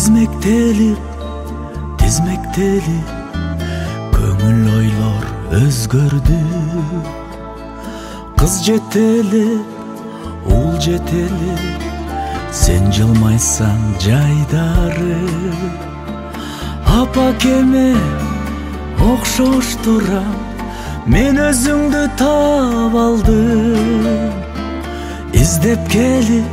Тизмектелип көңүл ойлор өзгөрдү. Кыз жетелеп, ул жетелеп, сен жылмайсаң жайдары. Апа-кеме окшош турам, мен өзүңдү таап алдым. Издеп келип,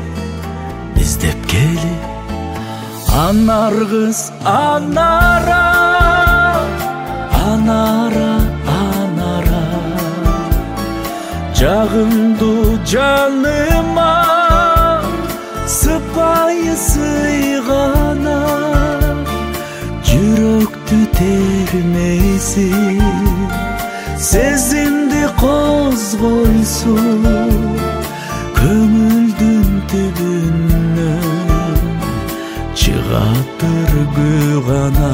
анар кыз анара, жагымдуу жаныма сыпайы сыйгана. Жүрөктү термейсиң, сезимди козгойсуң, көңүлдүн түбүнөн чыгатыр гана.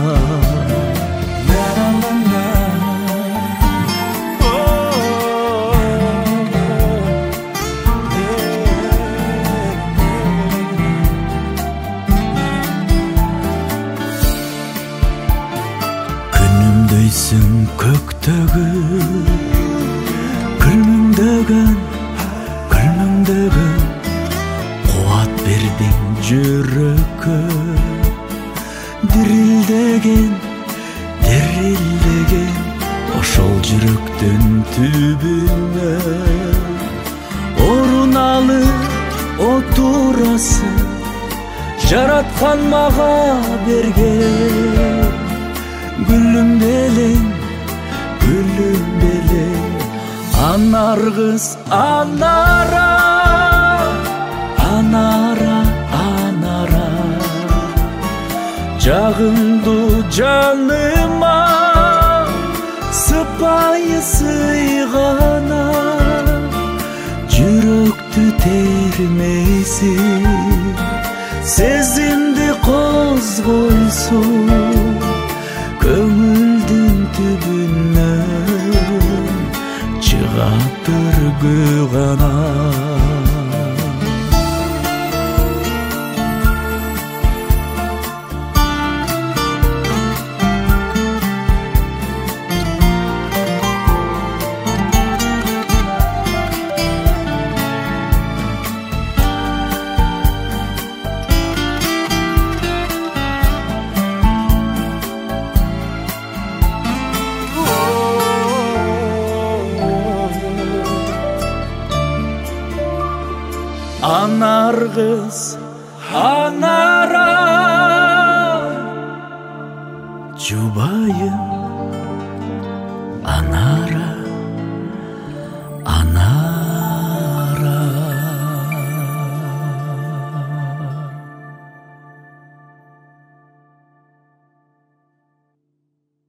Күнүмдөйсүң көктөгү, күлмүңдөгөн, кубат бердиң жүрөккө. Дирилдеген, ошол жүрөктүн түбүнөн орун алып отурасың, жараткан мага берген. Гүлүм белең, анар кыз анара, жагымдуу жаныма сыпайы сыйгана. Жүрөктү термейсиң, сезимди козгойсуң, көңүлдүн түбүнөн чыгатыр гана. Анар кыз анара, жубайым